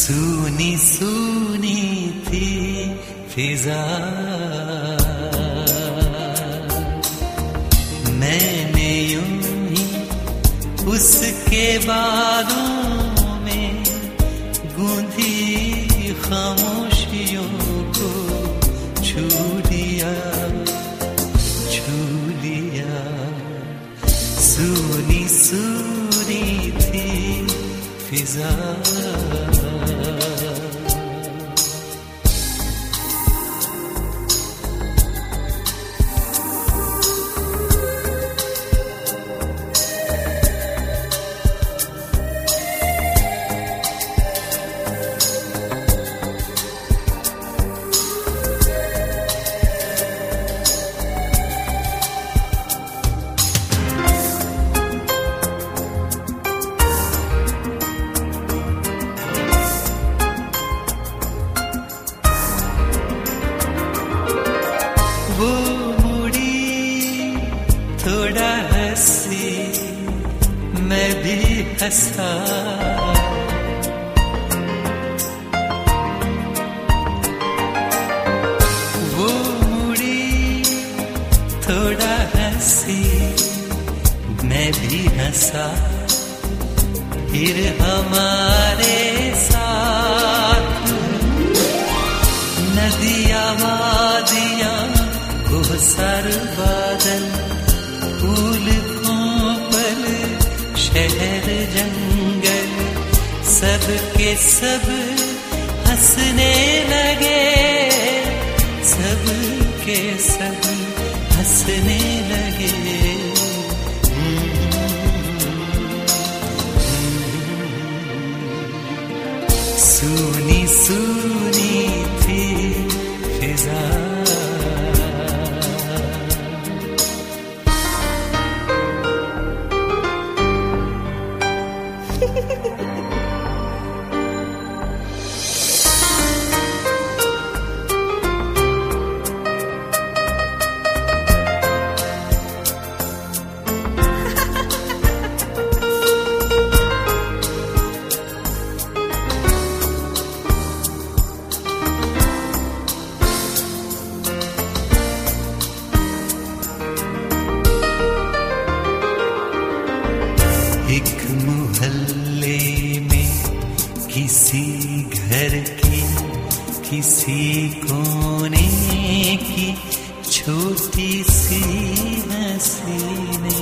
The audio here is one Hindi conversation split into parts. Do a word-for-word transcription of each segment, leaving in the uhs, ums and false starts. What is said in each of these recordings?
सूनी सूनी थी फिजा, मैंने यूं ही उसके बालों में गूंथी खामोशियों को छू लिया, छू लिया। सूनी सूनी थी फिजा, वो मुड़ी थोड़ा हंसी, मैं भी हंसा। वो मुड़ी थोड़ा हंसी, मैं भी हंसा। फिर हमारे साथ नदियाँ वादियाँ सर बादल, फूल कोपल शहर जंगल, सब के सब हंसने लगे, सब के सब हंसने लगे। सूनी सूनी थी फिजा, एक मोहल्ले में किसी घर की किसी कोने की छोटी सी हसीने,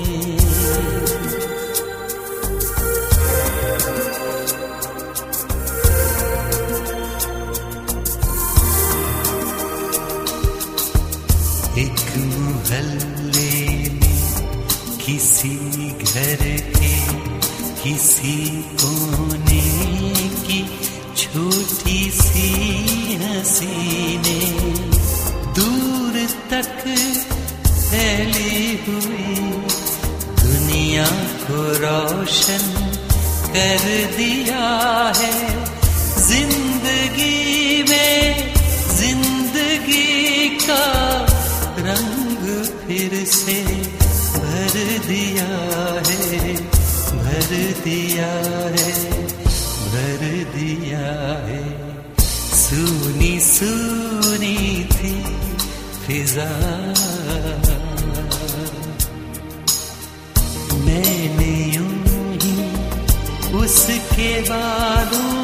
एक मोहल्ले में किसी घर के किसी कोने की छोटी सी हसीने, दूर तक फैली हुई दुनिया को रोशन कर दिया है। जिंदगी में जिंदगी का रंग फिर से भर दिया है, भर दिया है, भर दिया है। सूनी सूनी थी फिजा, मैंने यूं ही उसके बालों